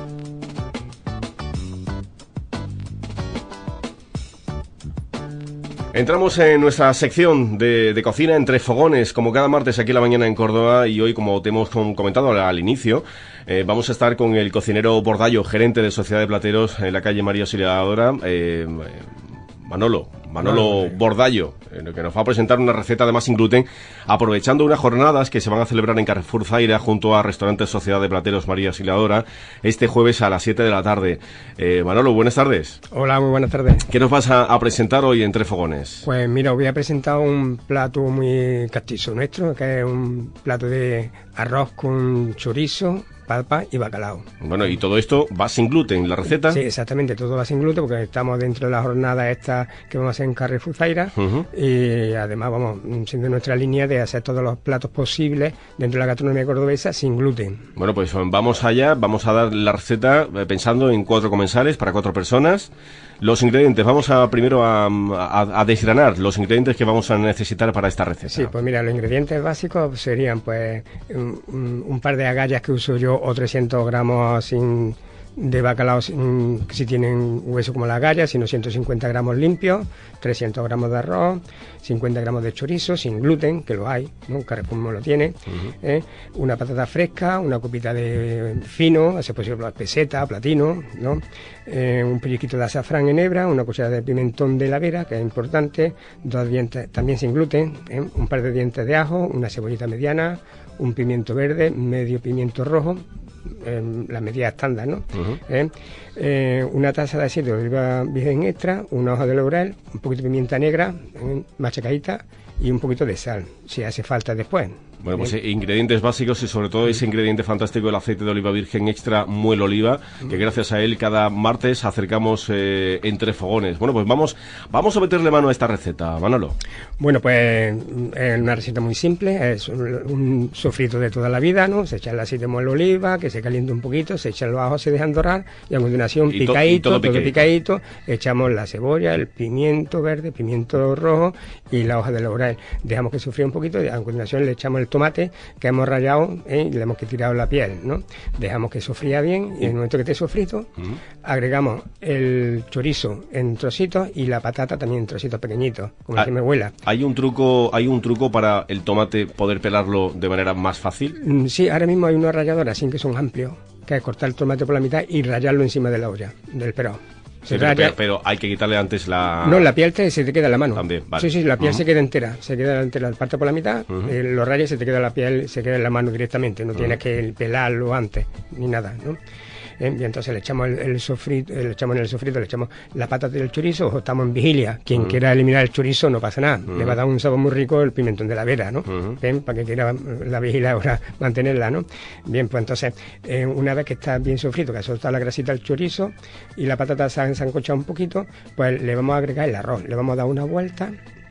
Entramos en nuestra sección de cocina entre fogones, como cada martes aquí en La Mañana en Córdoba, y hoy, como te hemos comentado al inicio, vamos a estar con el cocinero Bordallo, gerente de Sociedad de Plateros en la calle María Auxiliadora, Manolo Bordallo, que nos va a presentar una receta además sin gluten, aprovechando unas jornadas que se van a celebrar en Carrefour Zaira junto a Restaurante Sociedad de Plateros María Auxiliadora este jueves a las 7 de la tarde. Manolo, buenas tardes. Hola, muy buenas tardes. ¿Qué nos vas a presentar hoy entre fogones? Pues mira, os voy a presentar un plato muy castizo nuestro, que es un plato de arroz con chorizo, papa y bacalao. Bueno, y todo esto va sin gluten, ¿la receta? Sí, exactamente, todo va sin gluten porque estamos dentro de la jornada esta que vamos a hacer en Carrefour Zaira, y además vamos siendo nuestra línea de hacer todos los platos posibles dentro de la gastronomía cordobesa sin gluten. Bueno, pues vamos allá, vamos a dar la receta pensando en 4 comensales para 4 personas. Los ingredientes, vamos primero a desgranar los ingredientes que vamos a necesitar para esta receta. Sí, pues mira, los ingredientes básicos serían pues un par de agallas que uso yo, o 300 gramos de bacalao si tienen hueso como la agalla, sino 150 gramos limpios, 300 gramos de arroz, 50 gramos de chorizo sin gluten, que lo hay, ¿no? Carrefour lo tiene, una patata fresca, una copita de fino, si es posible peseta, platino, ¿no? Un pellizquito de azafrán en hebra, una cucharada de pimentón de la Vera, que es importante, 2 dientes también sin gluten, un par de dientes de ajo, una cebollita mediana, un pimiento verde, medio pimiento rojo, la medida estándar, ¿no? Una taza de aceite de oliva virgen extra, una hoja de laurel, un poquito de pimienta negra, machacadita, y un poquito de sal, si hace falta después. Bueno, pues ingredientes básicos y sobre todo ese ingrediente fantástico, el aceite de oliva virgen extra Muel Oliva, que gracias a él cada martes acercamos entre fogones. Bueno, pues vamos a meterle mano a esta receta, Manolo. Bueno, pues es una receta muy simple, es un sofrito de toda la vida, ¿no? Se echa el aceite de Muel Oliva, que se caliente un poquito, se echan los ajos, se dejan dorar, y a continuación todo picadito, echamos la cebolla, el pimiento verde, pimiento rojo y la hoja de laurel. Dejamos que sofría un poquito y a continuación le echamos el tomate que hemos rallado, y le hemos tirado la piel, ¿no? Dejamos que sofría bien y en el momento que esté sofrito, agregamos el chorizo en trocitos y la patata también en trocitos pequeñitos, como dice mi abuela. ¿Hay un truco para el tomate poder pelarlo de manera más fácil? Sí, ahora mismo hay unos ralladores así que son amplios, que es cortar el tomate por la mitad y rallarlo encima de la olla, del perón. Sí, pero hay que quitarle antes la... No, la piel se te queda en la mano. También, vale. Sí, la piel se queda entera, parte por la mitad, lo rayas y se te queda la piel, se queda en la mano directamente, no tienes que pelarlo antes, ni nada, ¿no? Y entonces le echamos el sofrito, le echamos la patata y el chorizo, o estamos en vigilia, quien quiera eliminar el chorizo no pasa nada, le va a dar un sabor muy rico el pimentón de la Vera, ¿no? Bien, para que quiera la vigilia ahora mantenerla, ¿no? Bien, pues entonces, una vez que está bien sofrito, que ha soltado la grasita del chorizo y la patata se ha ensancochado un poquito, pues le vamos a agregar el arroz, le vamos a dar una vuelta.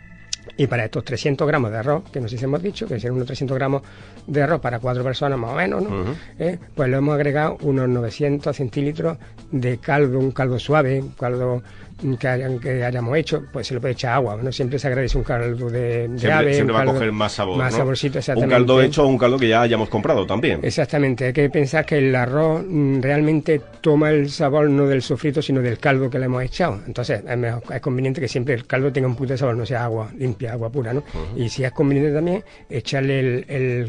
Y para estos 300 gramos de arroz, que no sé si hemos dicho, que serán unos 300 gramos de arroz para 4 personas más o menos, ¿no? Pues le hemos agregado unos 900 centilitros de caldo, un caldo suave, un caldo que hayamos hecho, pues se le puede echar agua, ¿no? Siempre se agradece un caldo de ave. Siempre va a coger más sabor, más ¿no? Saborcito, exactamente. Un caldo hecho o un caldo que ya hayamos comprado también. Exactamente, hay que pensar que el arroz realmente toma el sabor no del sofrito, sino del caldo que le hemos echado. Entonces es conveniente que siempre el caldo tenga un poquito de sabor, no sea agua limpia, agua pura, ¿no? Y si es conveniente también, echarle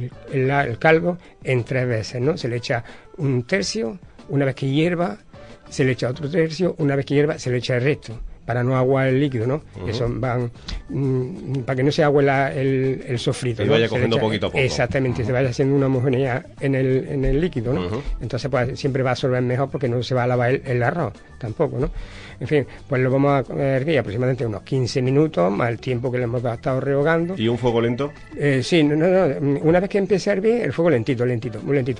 el caldo en 3 veces, ¿no? Se le echa un tercio, una vez que hierva, se le echa otro tercio, una vez que hierva, se le echa el resto, para no aguar el líquido, ¿no? Eso van para que no se agüe el sofrito, y ¿no? vaya cogiendo poquito a poco. Exactamente, se vaya haciendo una homogeneidad en el líquido, ¿no? Entonces pues siempre va a absorber mejor porque no se va a lavar el arroz tampoco, ¿no? En fin, pues lo vamos a hervir aproximadamente unos 15 minutos, más el tiempo que le hemos estado rehogando. ¿Y un fuego lento? Sí, no, una vez que empiece a hervir, el fuego lentito, muy lentito,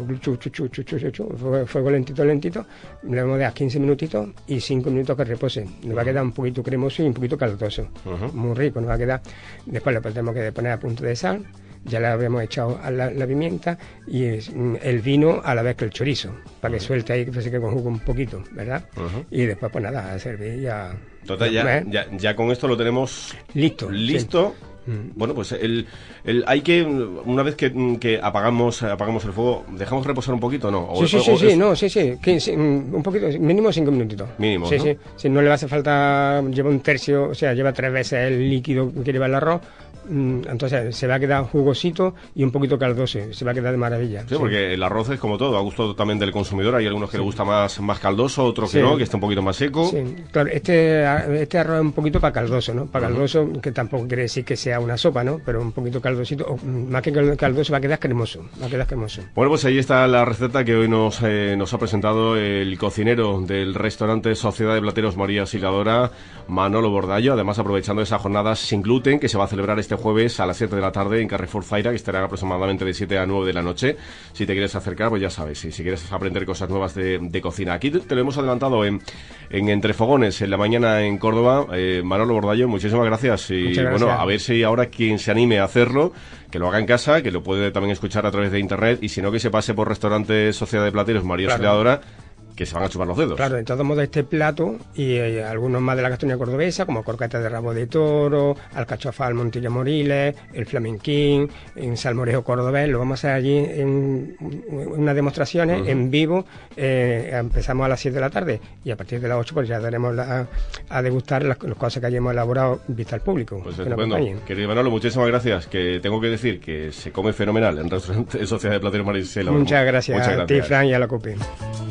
fuego lentito, le vamos a dar 15 minutitos y 5 minutos que repose. Nos va a quedar un poquito cremoso y un poquito caldoso, muy rico nos va a quedar. Después le tenemos que poner a punto de sal. Ya le habíamos echado a la pimienta y el vino a la vez que el chorizo, para que suelte ahí, que se que conjugue un poquito, ¿verdad? Y después, pues nada, a servir ya. Total, ya con esto lo tenemos listo. Sí. Bueno, pues hay que, una vez que apagamos el fuego, ¿dejamos reposar un poquito o no? Sí, un poquito, mínimo 5 minutitos. Mínimo, sí, ¿no? Sí, si no le hace falta, lleva un tercio, o sea, lleva 3 veces el líquido que lleva el arroz, entonces se va a quedar jugosito y un poquito caldoso, se va a quedar de maravilla. Sí, porque el arroz es como todo, a gusto también del consumidor, hay algunos que le gusta más caldoso, otros que no, que está un poquito más seco. Sí, claro, este arroz es un poquito para caldoso, ¿no? Para caldoso, que tampoco quiere decir que sea una sopa, ¿no? Pero un poquito caldosito, o más que caldoso va a quedar cremoso, Bueno, pues ahí está la receta que hoy nos ha presentado el cocinero del restaurante Sociedad de Plateros María Siladora, Manolo Bordallo, además aprovechando esa jornada sin gluten que se va a celebrar este jueves a las 7 de la tarde en Carrefour Zaira, que estará aproximadamente de 7 a 9 de la noche. Si te quieres acercar, pues ya sabes, si quieres aprender cosas nuevas de cocina. Aquí te lo hemos adelantado en Entre Fogones, en la mañana en Córdoba. Manolo Bordallo, muchísimas gracias. Y muchas gracias. Bueno, a ver si ahora quien se anime a hacerlo, que lo haga en casa, que lo puede también escuchar a través de internet, y si no, que se pase por restaurante Sociedad de Plateros María Siladora, que se van a chupar los dedos. Claro, de todos modos este plato y algunos más de la gastronomía cordobesa, como corqueta de rabo de toro, alcachofal Montilla Moriles, el flamenquín, en salmorejo cordobés, lo vamos a hacer allí en unas demostraciones en vivo. Empezamos a las 7 de la tarde y a partir de las 8 pues ya daremos a degustar las cosas que hayamos elaborado vista al público. Pues estupendo. Querido Manolo, muchísimas gracias, que tengo que decir que se come fenomenal en el restaurante Sociedad de Plateros María Siladora. Muchas gracias a ti, Fran, y a la COPE.